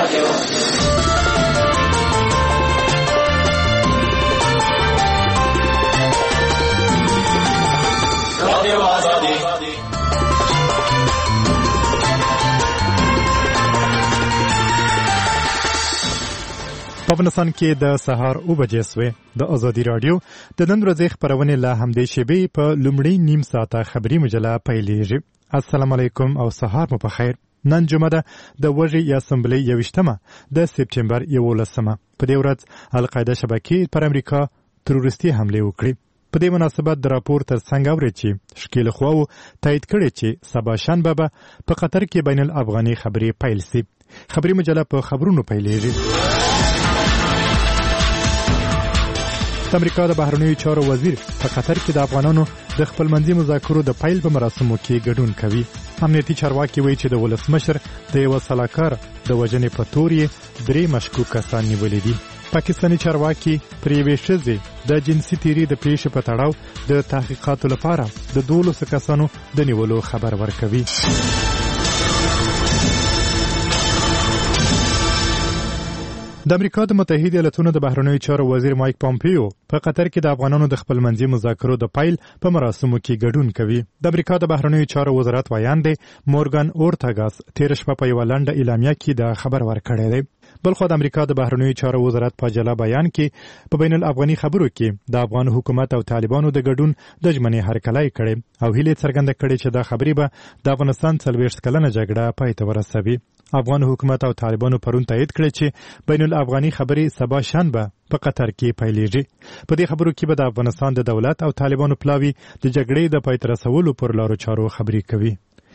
په افغانستان کې د سهار 9 بجې سوې د ازادي رادیو د نن ورځې خبرونه لا همدې شیبې په لومړی نیم ساعته خبري مجله پیلېږي. السلام علیکم او سهار مو په خیر. نن جمعه ده د وژې اسمبلی 21مه د سپټمبر 11مه. په دې ورځ القاعده شبکې پر امریکا تروریستي حمله وکړي. په دې مناسبت د راپور ترڅنګ اوري چې شکیل خواو تایید کړي چې سبا شنبه به په قطر کې بین الافغاني خبري پیل سي. خبري مجله په خبرونو پیلېږي. د امریکا د بهرنیو چارو وزیر په قطر کې د افغانانو د خپلمنځي مذاکرو د پیل په مراسمو کې ګډون کوي. امنیتي چارواکي وایي چې د ولسمشر د یو سلاکار د وژنې په تور یې 3 مشکوک کسان نیولې دي. پاکستاني چارواکي پر یوې ښځې د جنسي تیري د پیښې په تړاو د تحقیقاتو لپاره د 12 کسانو د نیولو خبر ورکوي. د امریکا د متحده ایالاتونو د بهرنیو چارو وزیر مایک پامپیو په قطر کې د افغانانو د خپلمنځي مذاکرو د پیل په مراسمو کې ګډون کوي. د امریکا د بهرنیو چارو وزارت وایاند مورګان اورتاګاس تیر شپه په یو لنډه اعلامیه کې د خبر ورکړی دی. بلخو د امریکا د بهرنیو چارو وزارت په جلا بیان کې په بین الافغاني خبرو کې د افغان حکومت او طالبانو د ګډون د ژمنې هرکلی کړي او هیله څرګنده کړي چې دا خبرې به د افغانستان 40 کلنه جګړه پای ته ورسوي. افغان حکومت او طالبانو پرون تایید کړی چې بین الافغاني خبرې سبا شنبه په قطر کې پیلېږي. په دې خبرو کې به د افغانستان د دولت او طالبانو پلاوي د جګړې د پای ته رسولو پر لارو چارو خبرې کوي.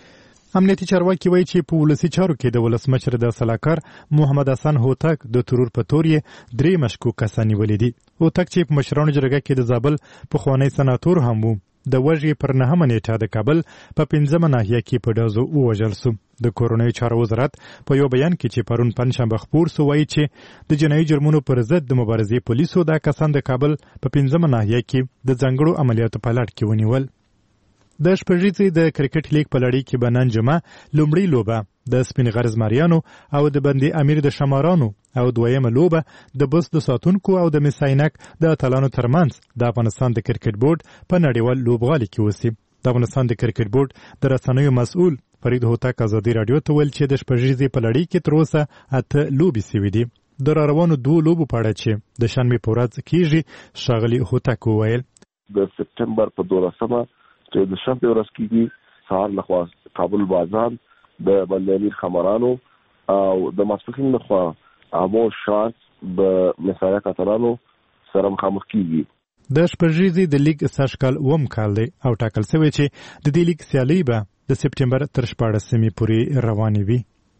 امنیتي چارواکي وایي چې په ولسي چارو کې د ولسمشر د سلاکار محمد حسن هوتک د ترور په تور یې 3 مشکوک کسان نیولې دي. هوتک چې په مشرانو جرګه کې د زابل پخوانی سناتور هم وو د وژې پر 9مه نیټه د کابل په 5مه ناحیه کې په ډزو ووژل سو. د کورنیو چارو وزارت په یو بیان کې چې پرون پنځشنبه خپور سو وایي چې د جنایي جرمونو پر ضد د مبارزې پولیسو دا کسان د کابل په 5مه ناحیه کې د ځانګړو عملیاتو په لړ کې ونیول. د شپږیزې د کرکټ لیګ په لړۍ کې به نن جمعه لومړۍ لوبه د سپین غر زمریانو او د بندي امیر د شمارانو او دویمه لوبه د بس د ساتونکو او د مساینک د اتلانو ترمنځ د افغانستان د کرکټ بورډ په نړیوال لوبغالي کې وسی. د افغانستان د کرکټ بورډ د رسنیو مسؤل فرید هوتک ازادي رادیو ته ویل چې د شپږیزې په لړۍ کې تر اوسه 8 لوبې سوي دي. د روانو 2 لوبو په اړه چې د شنبې په ورځ کېږي ښاغلي هوتک وویل د سپټمبر په 12مه چې د شنبې ورځ کېږي سهار لخوا کابل بازار د بندیانیر خمرانو او د ماسپښین لخوا امو شارک د مسایق اتلانو سره مخامخ کېږي. د شپږیزې د لیګ سږکال 9 کال دی او ټاکل شوی چې د دې لیګ سیالي به د سپټمبر تر 14مې پورې روانې وي.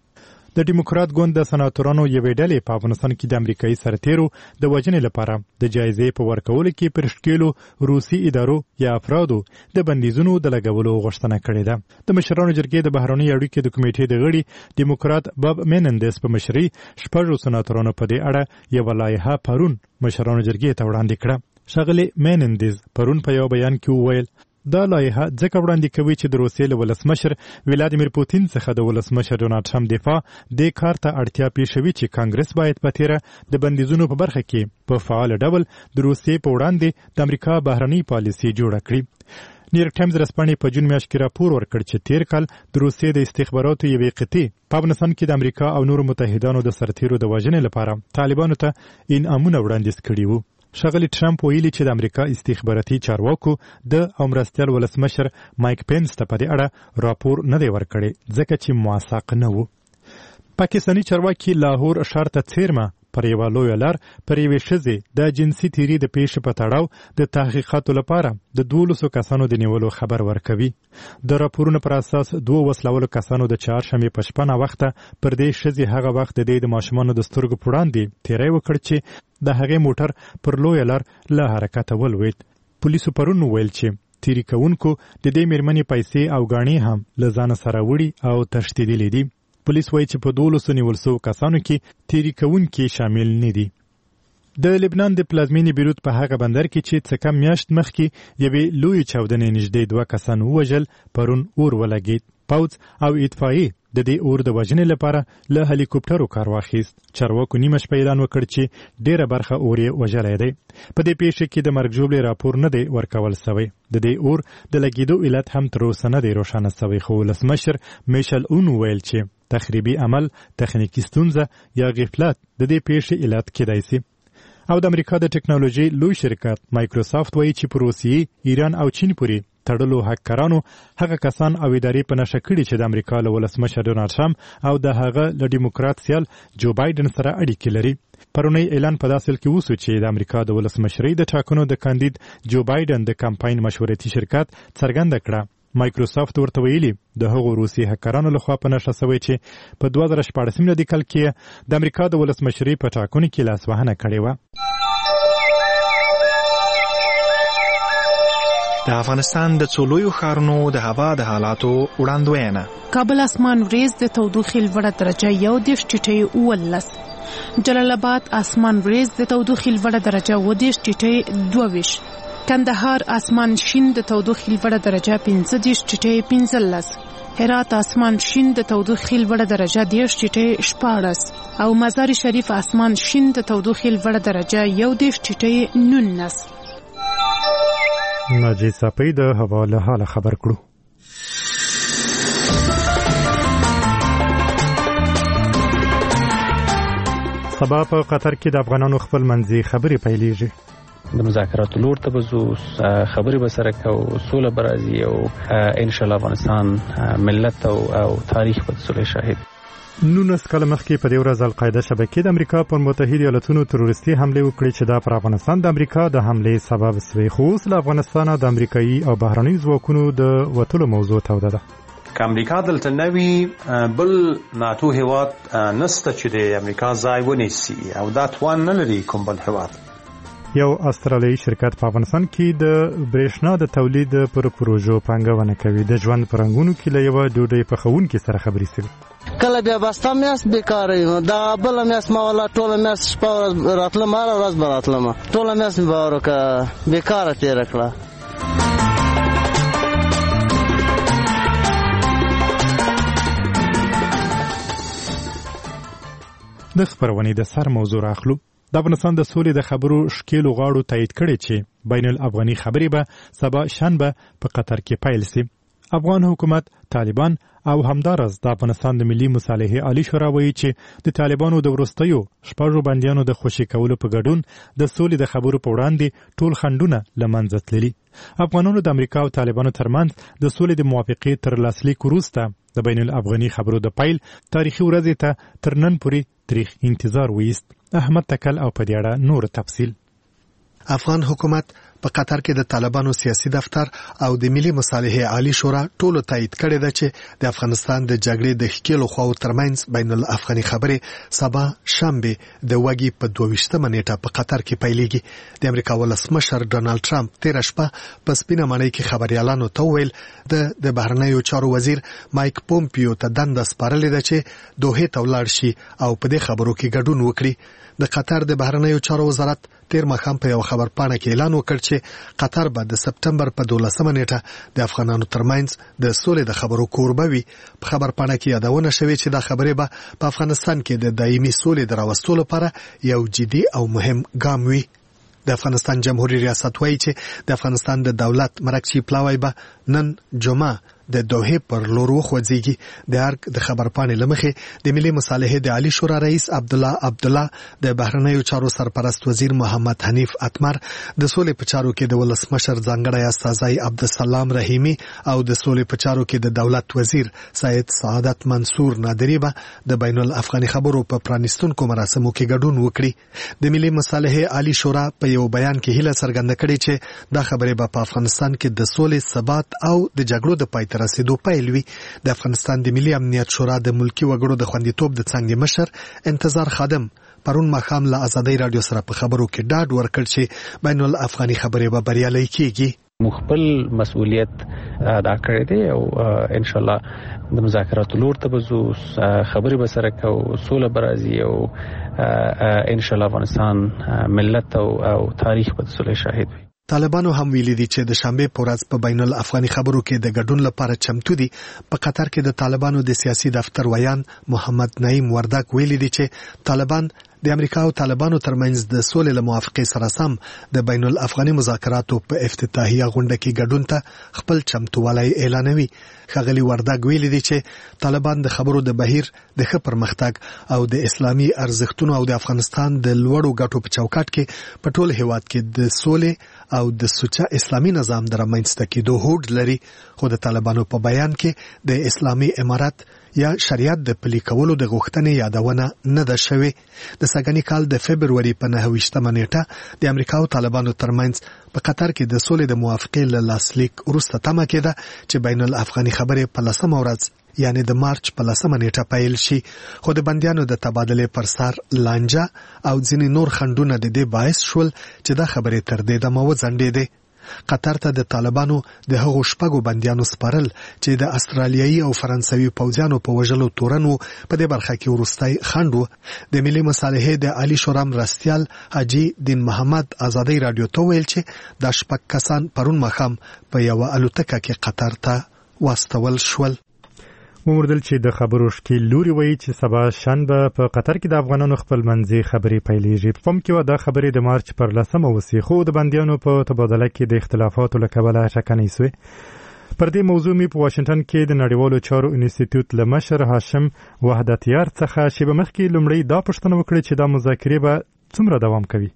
د ډیموکرات ګوند د سناتورانو یوې ډلې په افغانستان کې د امریکایي سرتیرو د وژنې لپاره د جایزې په ورکولو کې پر شکیلو روسي ادارو یا افرادو د بندیزونو د لګولو غوښتنه کړې ده. د مشرانو جرګې د بهرنۍ اړیکې د کمیټې د غړي ډیموکرات باب مینندس په مشرۍ 6 سناتورانو په دې اړه یو لایحه پرون مشرانو جرګې ته وړاندې کړه. ښاغلي مینندز پرون په یو بیان کې وویل دا لایحه ځکه وړاندې کوي چې د روسیې له ولسمشر ولادیمیر پوتین څخه د ولسمشر ډونالډ ټرمپ دفاع د کار ته اړتیا پیښوي چې کانګرس باید په تیره د بندیزونو په برخه کې په فعال ډول د روسیې په وړاندې د امریکا بهرنۍ پالیسي جوړه کړي. نیویورک ټایمز رسپانې په جون میاشت کې راپور ورکړ چې تیر کال د روسیې د استخباراتو یوې قطعې په افغانستان کې د امریکا او نورو متحدانو د سرتیرو د وژنې لپاره طالبانو ته انعامونه وړاندیز کړي وو. ښاغلي ټرمپ ویلي چې د امریکا استخباراتي چارواکو د مرستیال ولسمشر مایک پینس ته په دې اړه راپور نه دی ورکړی ځکه چې موثق نه و. پاکستاني چارواکي لاهور ښار ته څیرمه پر یوه لویه لار پر یوې ښځې د جنسي تیري د پیښې په تړاو د تحقیقاتو لپاره د 12 کسانو د نیولو خبر ورکوي. د راپورونو پر اساس 2 وسلوالو کسانو د چهارشنبې په شپه ناوخته پر دې ښځې هغه وخت د ماشومانو د سترګو په وړاندې تیری وکړ چې د هغې موټر پر لویه لار له حرکته ولوېد. پولیسو پرون وویل چې تیري کوونکو د دې مېرمنې پیسې او ګاڼې هم له ځانه سره وړي او تښتېدلې دي. پولیس وایي چې په 12 نیول شوو کسانو کې تیري کوونکي شامل نه دي. د لبنان د پلازمینې بیروت په هغه بندر کې چې څه کم میاشت مخکې یوې لویې چاودنې نږدې 2 کسان ووژل پرون اور ولګېد. پوځ او اطفائیې د دې اور د وژنې لپاره له هلیکوپټرو کار واخیست. چارواکو نیمه شپه اعلان وکړ چې ډیره برخه اور یې وژلی دی. په دې پیښه کې د مرګ ژوبلې راپور نه دی ورکول سوی. د دې اور د لګېدو علت هم تر اوسه نه دی روښانه سوی، خو ولسمشر میشل اون ویل چې تخریبي عمل، تخنیکي ستونزه یا غفلت د دې پیښې علت کېدای شي. او د امریکا د ټکنالوژي لوی شرکت مایکروسافت وایي چې په روسیې، ایران او چین پورې تړلو هکرانو هغه کسان او ادارې په نشه کړي چې د امریکا له ولسمشر ډونالډ ټرمپ او د هغه له ډیموکرات سیال جو بایدن سره اړیکې لري. پرونی اعلان په داسې کې وسو چې د امریکا د ولسمشرۍ د ټاکنو د کاندید جو بایدن د کمپاین مشورتي شرکت څرګنده کړه مایکروسافت ورته ویلي د هغو روسي هکرانو لخوا په نشه سوی چې په 2014 میلادي کال کې د امریکا د ولسمشرۍ په ټاکنو کې لاسوهنه کړې وه. د افغانستان د څو لویو ښارونو د هوا د حالاتو وړاندوینه. کابل اسمان وریځ د تودوخې لوړه درجه 1.19، جلال آباد اسمان وریځ د تودوخې لوړه درجه 2.22، کندهار اسمان شین د تودوخې لوړه درجه 15.15، هرات اسمان شین د تودوخې لوړه درجه 10.14 او مزار شریف اسمان شین د تودوخې لوړه درجه 1.19. ناجی صافی د هوا له حاله خبر کړو. سبا په قطر کې د افغانانو خپل منځي خبرې پیلېږي. د مذاکراتو لور ته بزو، خبرې به سره کوو، سوله به راځي او ان شاء الله افغانستان ملت او تاریخ به د سولې شاهد. 19 کاله مخکې په دې ورځ القاعده شبکې د امریکا پر متحده ایالاتونو تروریستي حمله وکړې چې دا پر افغانستان د امریکا د حملې سبب شوې. خو اوس له افغانستان د امریکایي او بهرنیو ځواکونو د وتلو موضوع توده ده. که امریکا دلته نوي بل ناتو هیواد نسته چې د امریکا ځای ونیسي او دا توان نه لري کوم بل هیواد. یو استرالیایي شرکت په افغانستان کې د برېښنا د تولید پر پروژو پانګونه کوي. د ژوند پرنګونو کې له یو ډوډۍ پخوونکي سره خبرې سوي. کله بیا بسته میاست بیکاره یم، دا بل میاست ما ولا ټوله میاست شپه راتلم، هر ورځ به راتلم، ټوله میاست مې باور وکړه بیکاره تېره کړه. د خبرونې د سر موضوع راخلو. د افغانستان د سولې د خبرو شکیلو غاړو تایید کړي چې بین الافغاني خبرې به سبا شنبه په قطر کې پیل شي. افغان حکومت، طالبان او همدارس د افغانستان د ملي مصالحې عالی شورا وایي چې د طالبانو د وروستیو شپږو بندیانو د خوشي کولو په ګډون د سولې د خبرو په وړاندې ټول خنډونه له منځه تللي. افغانانو د امریکا او طالبانو ترمنځ د سولې د موافقې تر لاسلیک وروسته د بین الافغاني خبرو د پیل تاریخي ورځې ته تر نن پورې تاریخ انتظار وایست. احمد تکل او په دې اړه نور تفصیل. افغان حکومت په قطر کې د طالبانو سیاسي دفتر او د ملي مصالحې عالی شورا ټولو تایید کړی ده چې د افغانستان د جګړې د ښکیلو خواو ترمنځ بین الافغاني خبرې سبا شنبه د وګي په 22 نیټه په قطر کې پیلېږي. د امریکا ولسمشر ډونالډ ټرمپ تیر شپه په سپینه ماڼۍ کې خبريالانو ته ویل د بهرنیو چارو وزیر مایک پومپیو ته دنده سپارلې ده چې دوحې ته ولاړ شي او په دې خبرو کې ګډون وکړي. د قطر د بهرنیو چارو وزارت تیر مخام په یو خبرپاڼه کې اعلان وکړ چې قطر به د سپتمبر په 12 نیټه د افغانانو ترمنځ د سولې د خبرو کوربه وي. په خبرپاڼه کې یادونه شوې چې دا خبرې به په افغانستان کې د دایمي سولې د راوستلو لپاره یو جدي او مهم ګام وي. د افغانستان جمهوریت ریاست وایي چې د افغانستان د دولت مرکزی پلاوی به نن جمعه د دوحې پر لور وخوځيږي. د ارګ د خبرپاڼې لمخې د ملي مصالحې د عالی شورا رئیس عبدالله د بهرنیو چارو سرپرست وزیر محمد حنیف اتمر د سولې په چارو کې د ولسمشر ځانګړی استازی عبدالسلام رحیمی او د سولې په چارو کې د دولت وزیر سید سعادت منصور نادری به د بین الافغاني خبرو په پرانیستونکو مراسمو کې ګډون وکړي. د ملي مصالحې عالی شورا په یو بیان کې هیله څرګنده کړې چې دا خبرې به په افغانستان کې د سولې، ثبات او د جګړو د پای ته رسیدو پیل وي. د افغانستان د ملي امنیت شورا د ملکی وګړو د خوندیتوب د څنګه مشر انتظار خادم پرون ماښام له آزادۍ رادیو سره په خبرو کې ډاډ ورکړ چې بین الافغاني خبرې به بریالۍ کیږي. مخبل مسؤلیت ادا کړی دی او ان شاء الله د مذاکراتو لور ته بزو، خبرې به سره کوو، سوله به راځي او ان شاء الله افغانستان ملت او تاریخ به د سولې شاهد وي. طالبانو هم ویلي دي چې د شنبه په ورځ په بین الافغاني خبرو کې د ګډون لپاره چمتو دي. په قطر کې د طالبانو د سیاسي دفتر ویان محمد نعیم وردک ویلي دي چې طالبان د امریکا او طالبانو ترمنځ د سولې له موافقې سره سم د بین الافغاني مذاکراتو په افتتاحیه غونډه کې ګډون ته خپل چمتووالی اعلانوي. ښاغلي وردک ویلي دي چې طالبان د خبرو د بهیر د ښه پرمختګ او د اسلامي ارزښتونو او د افغانستان د لوړو ګټو په چوکاټ کې په ټول هیواد کې د سولې او د سوچه اسلامي نظام د رامنځته کېدو هوډ لري. خو د طالبانو په بیان کې د اسلامي امارات یا شریعت د پلي کولو د غوښتنې یادونه نه ده شوې. د سږني کال د فبروري په 9 نیټه د امریکا او طالبانو ترمنځ په قطر کې د سولې د موافقې له لاسلیک وروسته تمه کېده چې بین الافغاني خبرې په 10 ورځ یعنی د مارچ په 10 نیټه پیل شي. خو د بندیانو د تبادله پر سر لانجه او ځینې نور خنډونه د دې باعث شول چې دا خبرې تر دې دمه وځنډېدې. قطر ته د طالبانو د هغو شپږو بندیانو سپارل چې د استرالیایي او فرانسوي پوځیانو په وژلو تورن وو په دې برخه کې وروستی خنډ وو. د ملي مصالحې د عالی شورا مرستیال حاجي دین محمد ازادي رادیو ته ویل چې دا شپږ کسان پرون ماښام په یوه الوتکه کې قطر ته واستول شول. وموردل چې د خبرو شکیل لوري وایي چې سبا شنبه په قطر کې د افغانانو خپل منځي خبرې پیلېږي. په پام کې و دا خبرې د مارچ پر 10 وسي خو د بندیانو په تبادله کې د اختلافاتو له کبله ټکنۍ سوې. پر دې موضوع می په واشنگټن کې د نړیوالو چارو انسټیټیوټ له مشر هاشم وحدتیار څخه شیبه مخکې لومړی دا پوښتنه وکړه چې دا مذاکرې به څومره دوام کوي.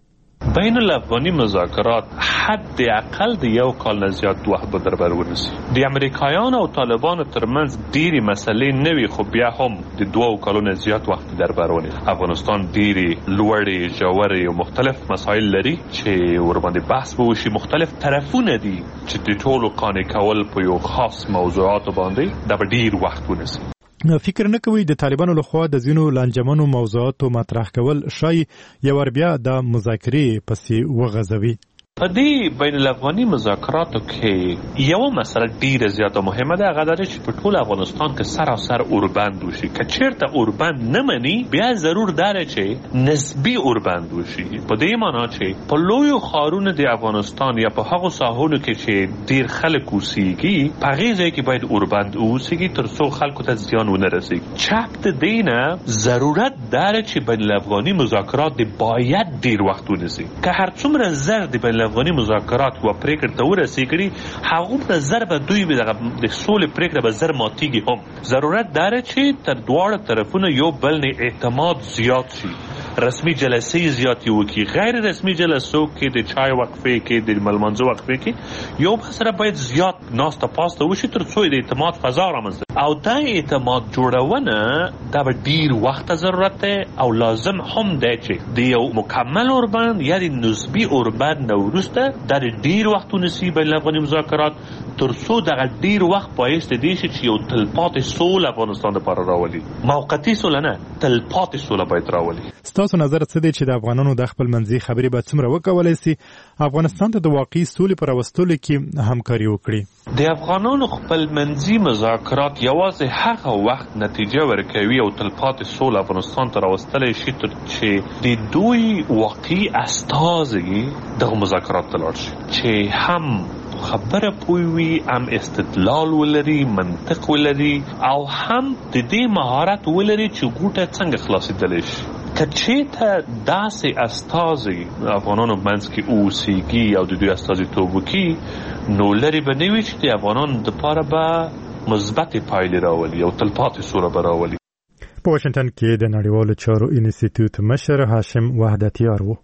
بین الافغاني مذاکرات حد اقل د یو کال نه زیات وخت به در بر ونیسي. د امریکایانو او طالبانو ترمنځ ډېرې مسلې نه وي خو بیا هم د 2 کالونو زیات وخت در بر ونیسي. افغانستان ډېرې لوړې ژورې او مختلف مسایل لري چې ورباندې بحث به وشي. مختلف طرفونه دي چې د ټولو قانع کول په یو خاص موضوعاتو باندې دا به ډېر وخت ونیسي. فکر نه کوي د طالبانو لخوا د ځینو لانجمنو موضوعاتو مطرح کول شای یو بیا د مذاکرې پسې وغځوي. په دې بین الافغاني مذاکراتو کې یو مسله ډیره زیاته مهمه ده. هغه دا چې په ټول افغانستان کې سراسر اوربند وشي. که چیرته اوربند نه مني بیا ضرور داره چې نسبی اوربند وشي. په دې معنی چې په لویو ښارونو د افغانستان یا په هغو ساحونو کې چې ډیر خلک اوسېږي په هغې ځای کې باید اوربند اوسېږي تر څو خلکو ته زیان ونه رسېږي. چپ د دې نه ضرورت داره چې بین الافغاني مذاکرات باید ډیر وخت ونیسي. که هر څومره زر د بین افغاني مذاکرات و پریکړه ته ورسېږي هغه په ضرب دوی به د سولې پریکړه به زر ماتېږي. هم ضرورت داره چې تر دواړو طرفونو یو بل نه اعتماد زیات شي. رسمي جلسې زیاتې وکړي. غیر رسمي جلسو کې د چای وقفې کې د ملمنځو وقفې کې یو بل سره باید زیات ناسته پاسته وشي تر څو د اعتماد فضا رامنځته او دا اعتماد جوړونه دا به ډیر وخت ضرورت ده او لازم هم ده چې د یو مکمل اوربند یا د نسبی اوربند نه وروسته دا ډیر وخت ونیسي بین الافغاني مذاکرات تر څو دغه ډیر وخت پایست دي چې یو تلپاتې سوله افغانستان لپاره راولي. موقتی سوله نه تلپاتې سوله باید راولي. تاسو نظر څه دی چې د افغانانو د خپل منځي خبرې به څومره وکولای شي افغانستان ته د واقعي سولې پر راوستلو کې همکاري وکړي؟ د افغانانو خپل منځي مذاکرات یوازې هغه وخت نتیجه ورکوي او تلپاتې سوله افغانستان ته راوستلی شي تر چې د دوی واقعي استازي دغه مذاکرات ته لاړ شي چې هم خبره پوي هم استدلال ولري منطق ولري او هم د دې مهارت ولري چې ګوټه څنګه خلاصېدلی شي. که چېرته داسې استازي افغانانو منځ کې اوسېږي او د دوی استازیتوب وکړي نو لرې به نه وي چې د افغانانو دپاره به مثبتې پایلې راولي او تلپاتې سوله به راولي. په واشنګټن کې د نړیوالو چارو انسټیټیوټ مشر هاشم وحدتیار و.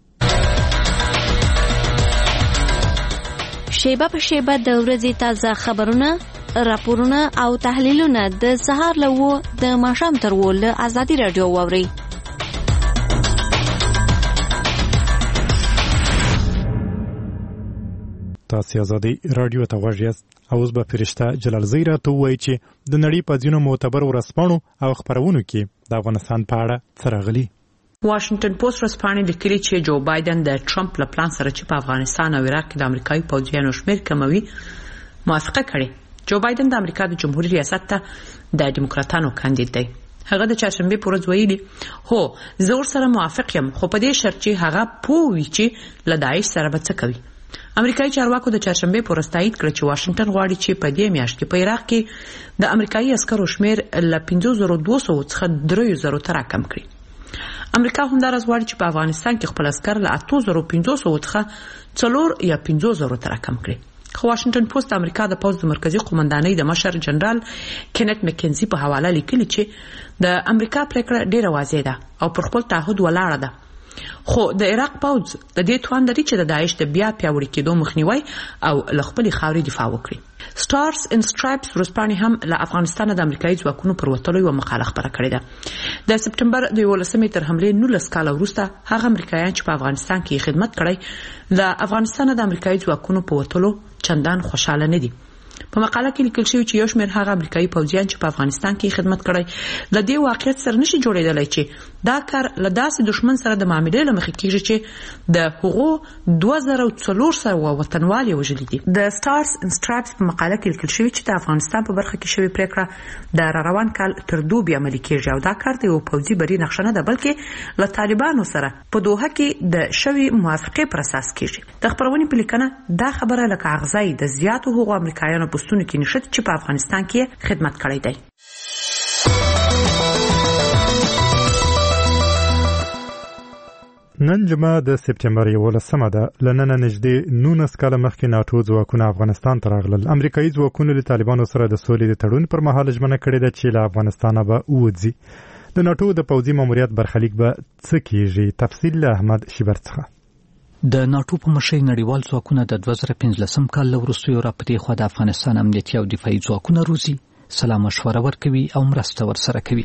شیبه په شیبه د ورځې تازه خبرونه، راپورونه او تحلیلونه د سهار له 9 د ماښام تر 10 له ازادي رادیو واورئ. تاسو ازادي رادیو ته غوږ یاست. اوس به فرشته جلال زی راته ووایي چې د نړۍ په ځینو معتبر ورځپاڼو او خپرونو کې د افغانستان په اړه څه راغلي. واشنگټن پوسټ ورځپاڼې لیکلي چې جو بایدن د ټرمپ له پلان سره چې په افغانستان او عراق کې د امریکایي پوځیانو شمېر کموي موافقه کړې. جو بایدن د امریکا د جمهوریت ریاست ته د ډیموکراتانو کاندید دی. هغه د چهارشنبه پر ورځ ویلي هو زه ورسره موافق یم خو په دې شرط چې هغه پوه وي چې له داعش سره به څه کوي. امریکایي چارواکو د چهارشنبه پر ورځ تایید کړ چې واشنگټن غواړي چې په دې میاشت کې په عراق کې د امریکایي عسکرو شمیر له 5200 څخه 3000 ته راکم کړي. امریکا همدارس غواړي چې په افغانستان کې خپل عسکر له 8500 څخه 4 یا 5000 ته راکم کړي. خو واشنگټن پوسټ د امریکا د پوځ د مرکزی قومندانۍ د مشر جنرال کینت مکنزي په حواله لیکلي چې د امریکا پریکړه ډیره واضح ده او پر خپل تعهد ولاړه ده. خو د عراق پوځ د دې توان لري چې د داعش د بیا پیاوړي کېدو مخنیوي او له خپل خاورې دفاع وکړي. سټارز ان سټرایپس ورځپاڼې هم له افغانستان د امریکایي ځواکونو پر وتلو یو مقاله خپره کړې ده. د سپټمبر د 11 تر حملې 19 کال وروسته هغه امریکایان چې په افغانستان کې خدمت کړی د افغانستان د امریکایي ځواکونو په وتلو چندان خوشاله نه دي. په مقاله کې لیکل شوی چې یو شمېر هغه امریکایي پوځیان چې په افغانستان کې خدمت کړی د دې واقعیت سره نشي جوړېدلی چې دا کار له داسې دشمن سره د معاملې له مخې کېږي چې د هغو 2004 وطنوال یې وژلي دي. د سټارز ان سټرایپس په مقاله کې لیکل شوی چې د افغانستان په برخه کې شوی پریکړه د روان کال تر دوبي عملي کېږي او دا کار د یو پوځي بری نقشه نه ده بلکې له طالبانو سره په دوحه کې د شوی موافقې پر اساس کېږي. د خبرونې په لیکنه دا خبره لکه اغزای د زیاتو هغو امریکایانو پوسټونو کې نشته چې په افغانستان کې خدمت کړی دی. نن جمعه د سپټمبر 11 ده. لنن نږدې 19 کال مخکې ناتو ځواکونه افغانستان ته راغلل. امریکایي ځواکونو له طالبانو سره د سولې د تړون پر مهال ژمنه کړې ده چې له افغانستانه به ووځي. د ناتو د پوځي ماموریت برخلیک به څه کیږي؟ تفصیل له احمد شیبر څخه. د ناتو په مشرۍ نړیوال ځواکونه د 2015 کال وروسته را پدې خو د افغانستان امنیتي او دفاعي ځواکونه روزي، سلام مشوره ورکوي او مرسته ورسره کوي.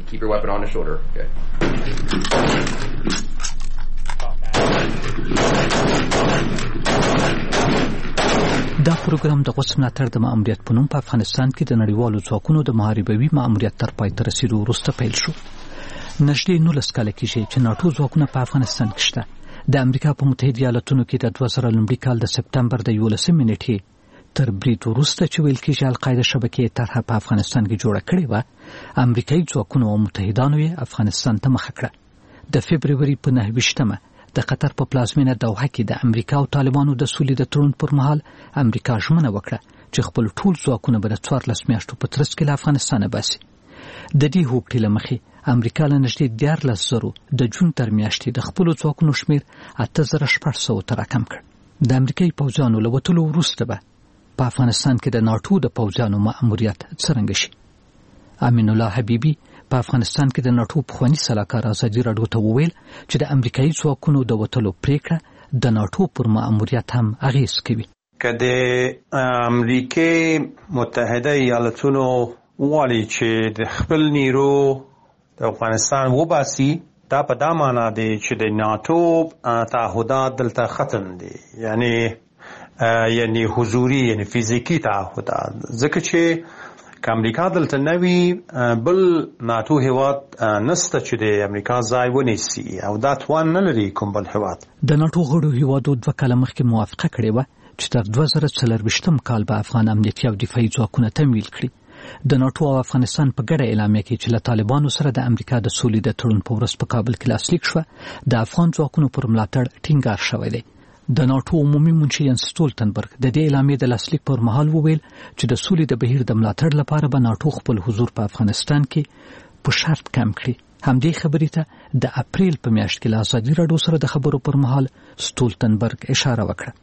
دا پروګرام د غوث ملاتړ د ماموریت په نوم په افغانستان کې د نړیوالو ځواکونو د محاربوي ماموریت تر پای ته رسیدو وروسته پیل شو. نږدې 19 کاله کېږي چې ناتو ځواکونه په افغانستان کې شته. د امریکا په متحده ایالاتونو کې د 2000 لومړي کال د سپټمبر د 11 نیټې تر برید وروسته چې ویل کېږي القاعده شبکې طرحه په افغانستان کې جوړه کړې وه، امریکایي ځواکونو او متحدانو یې افغانستان ته مخه کړه. د فبروري په 9 د قطر په پلازمینه دوحه کې د امریکا او طالبانو د سولې د تړون پر مهال امریکا ژمنه وکړه چې خپل ټول ځواکونه به د 14 میاشتو په ترڅ کې له افغانستانه باسي. د دې هوکړې له مخې امریکا له نږدې 14,000 د جون تر میاشتې د خپلو ځواکونو شمیر 8,600 ته راکم کړ. د امریکایي پوځیانو له وتلو وروسته به په افغانستان کې د ناتو د پوځیانو ماموریت څرنګه شي. امین الله حبیبي په افغانستان کې د ناتو پخوانی سلاکار ازادي راډیو ته وویل چې د امریکایي ځواکونو د وتلو پریکړه د ناتو پر ماموریت هم اغیز کوي. که د امریکای متحده ایالتونو ووالی چې د خپل نیرو د افغانستان وباسي، دا په دا معنا دی چې د ناتو تعهدات دلته ختم دي، یعنی حضوري یعنی فیزیکی تعهدات. ځکه چې که امریکا دلته نوي بل ناتو هیواد نسته چې د امریکا ځای ونیسي او دا توان نه لري کوم بل هیواد. د ناتو غړو هیوادو 2 کاله مخکې موافقه کړې وه چې تر 2024 کال به افغان امنیتي او دفاعي ځواکونه تمویل کړي. د ناتو او افغانستان په ګډه اعلامیه کې چې له طالبانو سره د امریکا د سولې د تړون په ورځ په کابل کې لاسلیک شوه، د افغان ځواکونو پر ملاتړ ټینګار شوی دی. د ناتو عمومي منشي ینس سټولتنبرګ د دې اعلامیې د لاسلیک پر مهال وویل چې د سولې د بهیر د ملاتړ لپاره به ناتو خپل حضور په افغانستان کې په شرط کم کړي. همدې خبرې ته د اپریل په میاشت کې له ازادي راډیو سره د خبرو پر مهال سټولتنبرګ اشاره وکړه.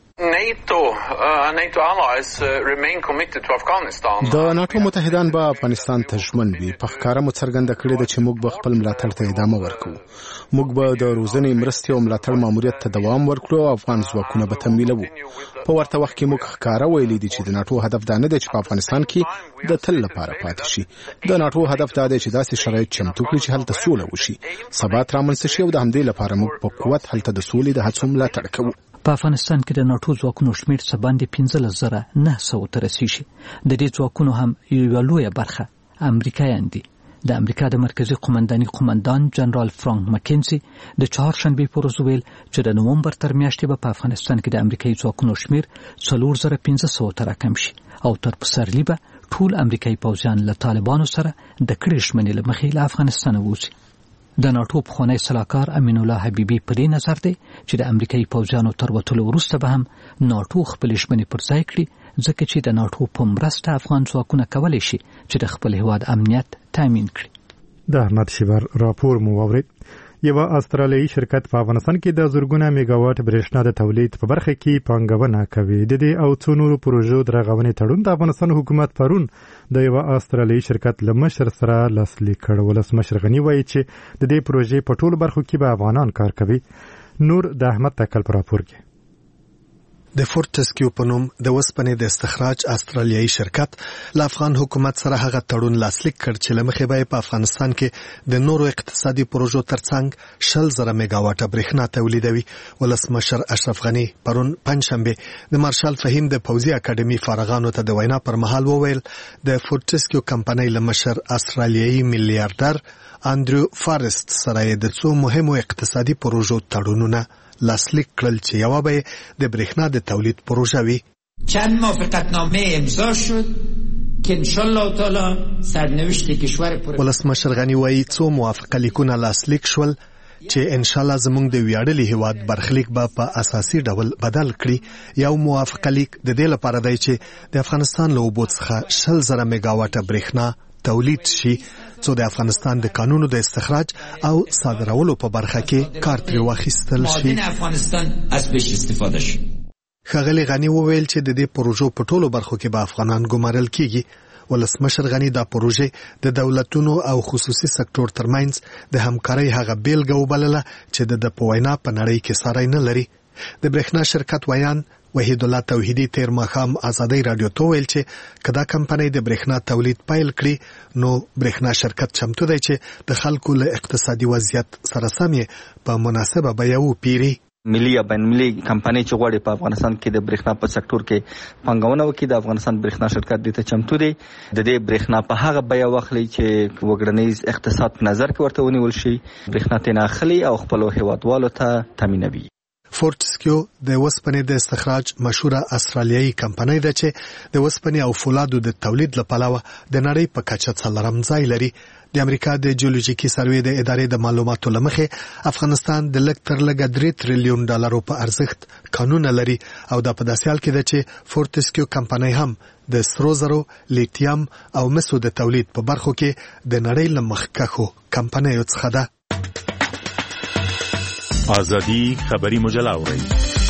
د ناتو متحدان به افغانستان ته ژمن وي. په ښکاره مو څرګنده کړې ده چې موږ به خپل ملاتړ ته ادامه ورکوو. موږ به د روزنې مرستې او ملاتړ ماموریت ته دوام ورکړو او افغان ځواکونه به تمویلوو. په ورته وخت کې موږ ښکاره ویلي دي چې د ناتو هدف دا نه دی چې په افغانستان کې د تل لپاره پاتې شي. د ناتو هدف دا دی چې داسې شرایط چمتو کړي چې هلته سوله وشي، ثبات رامنځته شي او د همدې لپاره موږ په قوت هلته د سولې د هڅو ملاتړ کوو. په افغانستان کې د ناتو ځواکونو شمیر څه باندې 15,900 ته رسیږي. د دې ځواکونو هم یوه لویه برخه امریکایان دي. د امریکا د مرکزی قومندانۍ قومندان جنرال فرانک مکنزي د چهارشنبې په ورځ ویل چې د نومبر تر میاشتې به په افغانستان کې د امریکایي ځواکونو شمیر 4,500 ته راکم شي او تر پسرلي به ټول امریکایي پوځیان له طالبانو سره د کړې ژمنې له مخې له افغانستانه ووځي. د ناټو پخوانی سلاکار امین الله حبیبي په دې نظر دی چې د امریکایي پوځیانو تر وتلو وروسته به هم ناټو خپلې ژمنې پر ځای کړي، ځکه چې د ناټو په مرسته افغان ځواکونه کولی شي چې د خپل هیواد امنیت تامین کړي. د احمد شیبر راپور مو واورید. یو استرالیایي شرکت په افغانستان کې د زرګونه میگاواټ برېښنا د تولید په برخه کې پانګونه کوي. د دې او څو نورو پروژو د رغونې تړون د افغانستان حکومت پرون د یو استرالیایي شرکت له مشر سره لاسلیک کړ. ولسمشر غني وایي چې د دې پروژې په ټولو برخو کې به افغانان کار کوي. نور د احمد تکل پر راپور کې. د فورتسکیو په نوم د وسپنې د استخراج استرالیایي شرکت له افغان حکومت سره هغه تړون لاسلیک کړ چې له مخې به په افغانستان کې د نورو اقتصادي پروژو ترڅنګ 100,000 میگاواټه برېښنا تولیدوي. ولسمشر اشرف غني پرون پنځشنبه د مارشال فهیم د پوځي اکاډمي فارغانو ته د وینا پر مهال وویل د فورتسکیو کمپنۍ له مشر استرالیایي میلیارډر انډریو فارست سره د څو مهمو اقتصادي پروژو تړونونه لاسلیک کړل چې یوه به د برېښنا د تولید پروژه وي. چند موافقتنامه امضا شد که انشالله تعالی سرنوشت کشور ولسمشر غني وایي څو موافقه لیکونه لاسلیک شول چې انشالله زموږ د ویاړلي هیواد برخلیک به په اساسي ډول بدل کړي. یو موافقه لیک د دې لپاره دی چې د افغانستان له اوبو څخه 100,000 میگاواټه برېښنا تولید شي، څو د افغانستان د قانونو د استخراج او صادرولو په برخه کې کار ترې واخیستل شي. ښاغلي غني وویل چې د دې پروژو په ټولو برخو کې به افغانان ګمارل کیږي. ولسمشر غني دا پروژې د دولتونو او خصوصي سکتور ترمنځ د همکارۍ هغه بیلګه وبلله چې د په وینا په نړۍ کې ساری نه لري. د برېښنا شرکت ویان وحید الله توحیدی تیر ماښام ازادۍ رادیو ته ویل چې کدا کمپنۍ د برېښنا تولید پیل کړي نو برېښنا شرکت چمتو دی چې د خلکو له اقتصادي وضعیت سره سم په مناسبه بیه وپیري. ملي یا بین المللي کمپنۍ چې غواړي په افغانستان کې د برېښنا په سکتور کې پانګونه وکړي، د افغانستان برېښنا شرکت دې ته چمتو دی د دې برېښنا په هغه بیه واخلي چې وګړنیز اقتصاد په نظر کې ورته ونیول شي، برېښنا ترې اخلي او خپلو هیوادوالو ته تامینوي. فورتسکیو د وسپنې د استخراج مشهوره استرالیایي کمپنۍ ده چې د وسپنې او فولادو د تولید لپاره د نړۍ په کچه څلورم ځای لري. د امریکا د جیولوژیکي سروې د ادارې د معلوماتو لمخې افغانستان د لږ تر لږه 3 تریلیون ډالرو په ارزښت کانونه لري او دا په داسې حال کې ده چې فورتسکیو کمپنۍ هم د سرو زرو، لیتیم او مسو د تولید په برخو کې د نړۍ له مخکښو کمپنیو څخه ده. ازادي خبري مجله اوري.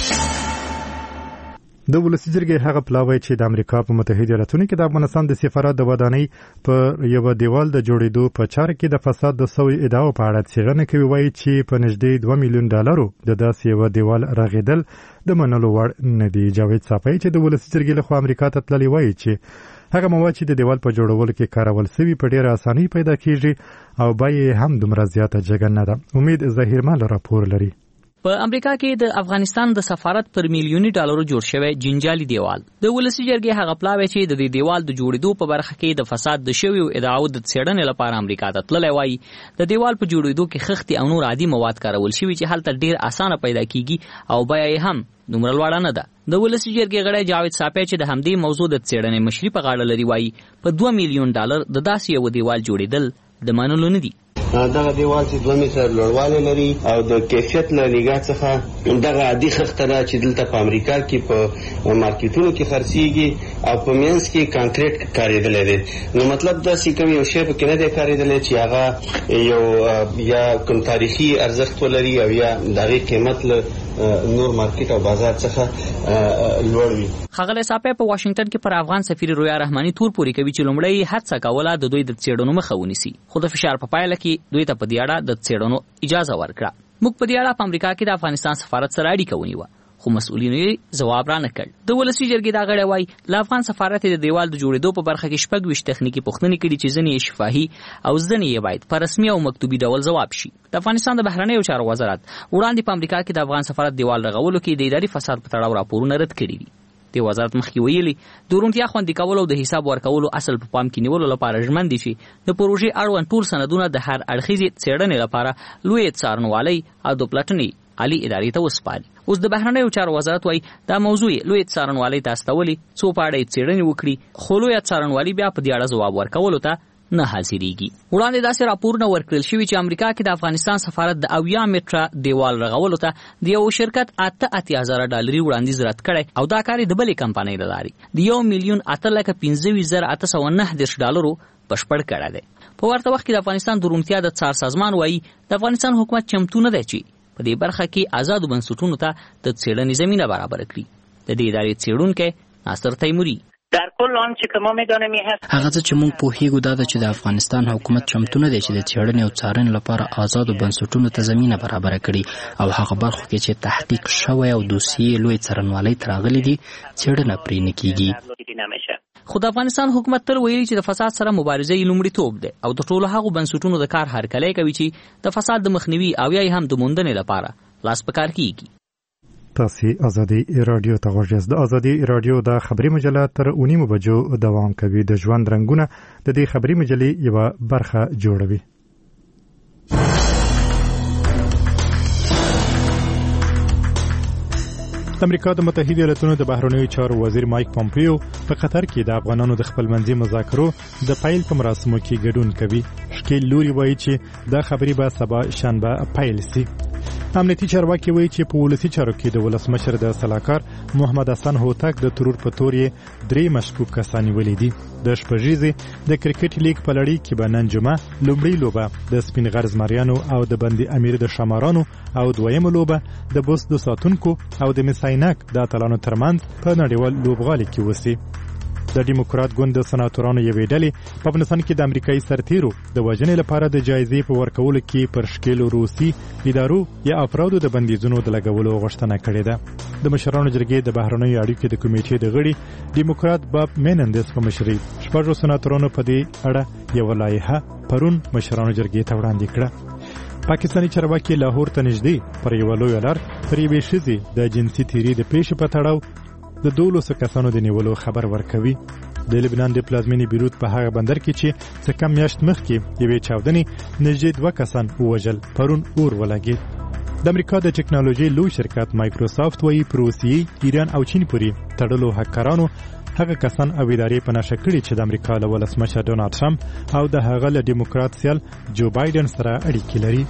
د ولسی جرګې هغه پلاوی چې د امریکا په متحده ایالاتونو کې د افغانستان د سفارت د ودانۍ په یو دیوال د جوړېدو په چاره کې د فساد د سوي ادعاو په اړه څېړنه کوي. وایي چې په نږدې 2 میلیون ډالرو د داسې یو دیوال رغېدل د منلو وړ نه دی. جاوید صافی چې د ولسی جرګې لخوا امریکا ته تللی وایي چې هغه مواد چې د دیوال په جوړولو کې کارول شوي په ډېره اسانۍ پیدا کیږي او بیې هم دومره زیاته جګه نه ده. امید ظهیرمل راپور لري. په امریکا کې د افغانستان د سفارت پر میلیونی ډالرو جوړ شوی جنجالي دیوال د ولسی جرګې هغه پلاوی چې د دې دیوال د جوړېدو په برخه کې د فساد د شویو ادعاو د څېړنې لپاره امریکا ته تللی وایي د دیوال په جوړېدو کې خښتې او نور عادي مواد کارول شوي چې هلته ډېر اسانه پیدا کیږي او بیه یې هم دومره لوړه نه ده. د ولسی جرګې غړی جاوید صافی چې د همدې موضوع د څېړنې مشري په غاړه لري وایي په 2 میلیون ډالر د داسې یو دیوال جوړېدل د منلو نه دي. دغه دیوال چې 2 متره لوړوالی لري او د کیفیت له نگاه څخه دغه عادي خښته ده چې دلته په امریکا کې په مارکیټونو کې خرڅیږي او په مینس کې کانکریټ کارېدلی دی. نو مطلب داسې کوم یو شی پکې نه دی کارېدلی چې هغه یو یا کوم تاریخي ارزښت ولري او یا د هغې قیمت له نور مارکیټ او بازار څخه لوړ وي. ښاغلی صافی په واشنګټن کې پر افغان سفیر رویا رحماني تور پورې کوي چې لومړی هڅه کوله د دوی د څېړنو مخه ونیسي، خو د فشار په پایله کې دوی ته په دې اړه د څېړنو اجازه ورکړه. موږ په دې اړه په امریکا کې د افغانستان سفارت سره اړیکه ونیوه خو مسؤلینو یې ځواب را نه کړ. د ولسی جرګې دا غړی وایي له افغان سفارت د دیوال د جوړېدو په برخه کې 26 تخنیکي پوښتنې کړي چې ځینې یې شفاهي او ځینې یې باید په رسمي او مکتوبي ډول ځواب شي. د افغانستان د بهرنیو چارو وزارت وړاندې په امریکا کې د افغان سفارت دیوال رغولو کې د اداري فساد په تړاو راپورونه رد کړي دي. د وزارت مخکې ویلي د روڼتیا خوندي کولو او د حساب ورکولو اصل په پام کې نیولو لپاره ژمن دي چې د پروژې اړوند ټول سندونه د هر اړخیزې څېړنې لپاره لوی څارنوالۍ او د پلټنې عالی ادارې ته وسپاري. اوس د بهرنیو چارو وزارت وايي دا موضوع لوی څارنوالۍ ته استولي څو په اړه څېړنې وکړي خو لوی څارنوالي بیا په دې اړه ځواب ورکولو ته نه حاضرېږي. وړاندې داسې راپورونه ورکړل شوي چې امریکا کې د افغانستان سفارت د 80 متره دیوال رغولو ته د یو شرکت $88,000 وړاندیز رد کړی او دا کار د بلې کمپنۍ له لارې د $1,08,25,910 بشپړ کړی دی. په ورته وخت کې د افغانستان د روغتیا د څار سازمان وايي د افغانستان حکومت چمتو نه دی چې په دې برخه کې آزادو بنسټونو ته د څېړنې زمینه برابر کړي. د دې ادارې څېړونکی ناصر تیموري در کل آنچه که ما می‌دانیم هست هغه څه چې موږ پوهیږو دا ده چې د افغانستان حکومت چمتو نه دی چې د څېړنې او څارنې لپاره آزادو بنسټونو ته زمینه برابر کړي او هغه برخو کې چې تحقیق شوی او دوسیې لوی څارنوالۍ ته راغلي دي څېړنه پرې نه کیږي. خو د افغانستان حکومت تل ویلي چې د فساد سره مبارزه یې لومړیتوب دی او د ټولو هغو بنسټونو د کار هرکلی کوي چې د فساد د مخنیوي او یا هم د موندنې لپاره لاس په کار کیږي. تاسو ازادي رادیو ته غوږ د ازادي رادیو د خبري مجله تر 9 بجو دوام کوي. د ژوند رنگونه د دې خبري مجلې یو برخه جوړوي. د امریکا د متحده ایالاتونو د بهرنیو چارو وزیر مایک پومپیو په قطر کې د افغانانو د خپلمنځي مذاکرو د پیل په مراسمو کې ګډون کوي. شکیل لوري وایي چې دا خبري به سبا شنبه پیل شي. امنیتي چارواکي وایي چې په ولسي چارو کې د ولسمشر د سلاکار محمد حسن هوتک د ترور په تور یې 3 مشکوک کسان ولې دي. د شپږیزې د کرکټ لیګ په لړۍ کې به نن جمعه لومړی لوبه د سپین غر زمریانو او د بندي امیر د شمارانو او دویمه لوبه د بوس د ساتونکو او د مساینک د اتلانو ترمنځ په نړیوال لوبغالي کې وسی. د ډیموکرات ګوند د سناتورانو یوې ډلې په افغانستان کې د امریکایي سرتیرو د وژنې لپاره د جایزې په ورکولو کې پر شکیلو روسي ادارو یا افرادو د بندیزونو د لګولو غوښتنه کړې ده. د مشرانو جرګې د بهرنیو اړیکو د کمیټې د غړي ډیموکرات باب مینندس په مشرۍ شپږو سناتورانو په دې اړه یو لایحه پرون مشرانو جرګې ته وړاندې کړه. پاکستاني چارواکي لاهور ته نږدې پر یو لوی لار پر یوې ښځې د جنسي تیري د پیښې په تړاو د 12 کسانو د نیولو خبر ورکوي. د لبنان د پلازمینې بیروت په هغه بندر کې چې څه کم میاشت مخکې یوې چاودنې نږدې 2 کسان ووژل پرون اور ولګېد. د امریکا د ټکنالوژي لوی شرکت مایکروسافت وايي په روسیې، ایران او چین پورې تړلو هکرانو هغه کسان او ادارې په نشه کړي چې د امریکا له ولسمشر ډونالد ټرمپ او د هغه له ډیموکرات سیال جو بایدن سره اړیکې لري.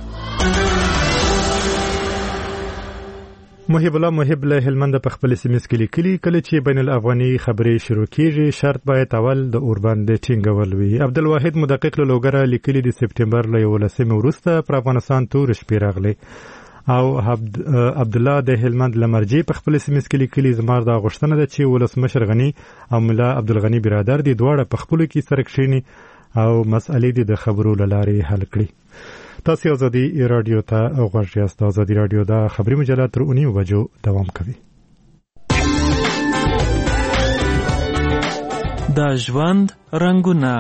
محب الله محب له هلمند په خپل سیمه کې لیکلي کله چې بین الافغاني خبرې شروع کیږي شرط باید اول د اوربند ټینګول وي. عبدالواحد مدقق له لوګره لیکلي د سپټمبر له 11 وروسته پر افغانستان تور شپې راغلي او عبد الله د هلمند لمرجي په خپل سیمه کې لیکلي زمار د غشتنه د چې ولسمشر غنی او ملا عبدالغنی برادر دي دواړه په خپل کې سره کښینی او مسئلې د خبرو لارې حل کړي. تاسو ازادي رادیو ته غوږ یاست. ازادي رادیو د خبري مجله تر 9 بجو دوام کوي. د ژوند رنگونه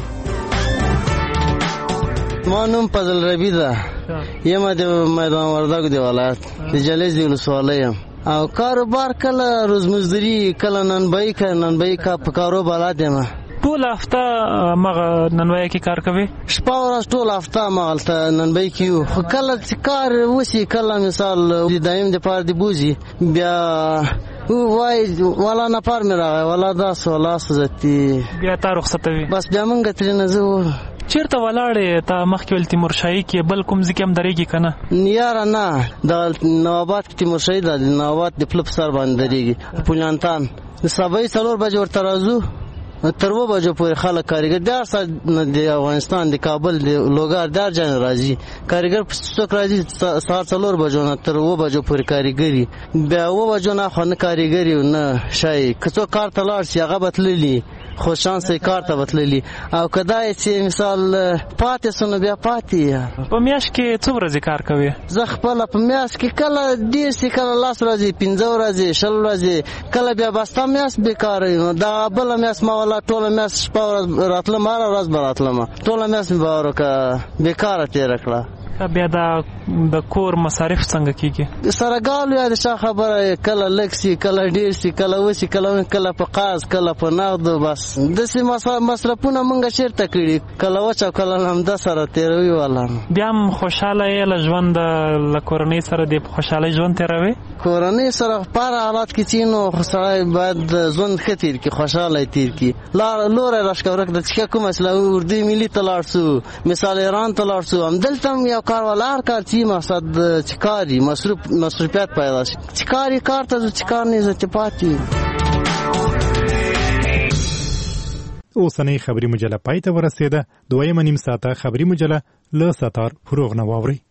ما نوم فضل ربی ده یم د میدان وردګ دی ولایت د جلیز دی ولسوالۍ او کاروبار کله روزمزدوري کله ننبای کا په کاروبار ادمه ټول هفته مغه ننوي کې کار کوي شپه ورځ ټول هفته مالته ننبای کیو خو کله کار وسی کله مثال دایم د پاره دی بوزي بیا وای ولا نه پار مې راغی ولا داس ولا سزتي بیا تا رخصتوي بس بیا مونږ ترنه زو چیرته ولاړې تا مخکې ول تیمورشاهي کې بل کوم ځکه هم درېږي کنه یاره نه د نوابات تیمورشاهي د نوابات د پلپ سر باندې درېږي پولانتان د سبای څلور بجې ورته راځو تر 2 بجو پورې خلک کاریګر دار سره د افغانستان د کابل د لوګار دار جان راځي کاریګر څوک راځي سهار 4 بجو نه تر 2 بجو پورې کاریګری بیا 2 بجو نه خو نه کاریګری نه شای کڅو کار تلاړ شي هغه بتللی خو شانس کار ته بتللی او کدای چې مثال پاتې سونه بیا پاتې په میاش کې څو ورځې کار کوي زه خپل په میاش کې کله ډیر سي کله لاس ورځې 15 ورځې 6 ورځې کله بیا بستا میاش بیکار دا بل میاش ما ولا ټول میاش شپه راتله مار ورځ براتله ما ټول میاش به ورکه بیکار تیر کړه بیا د کور مصارف څنګه کیږي؟ سرګال یا د شا خبره کله لکسي کله ډیر سي کله وسی کله په قاز کله په نقد بس د سي مصرفونه مونږه چیرته کړی کله وچا کله هم د سره تیروي والا. بیا هم خوشاله یې ژوند د کورنۍ سره د خوشاله ژوند تیروي؟ کورنۍ سره په حالات کې چینو سره باید ژوند خطر کې خوشاله تیر کې لور راشکورک د څه کوم اصله اردو ملي تلارسو مثال ایران تلارسو هم دلته یو کارولار کار چې مقصد چکاري مصروفیت پیدا شي چکاري کار ته چکار نه زته پاتې. اوسنۍ خبري مجله پای ته ورسېده. دویمه نیم ساعته خبري مجله له ستار فروغ نه واوري.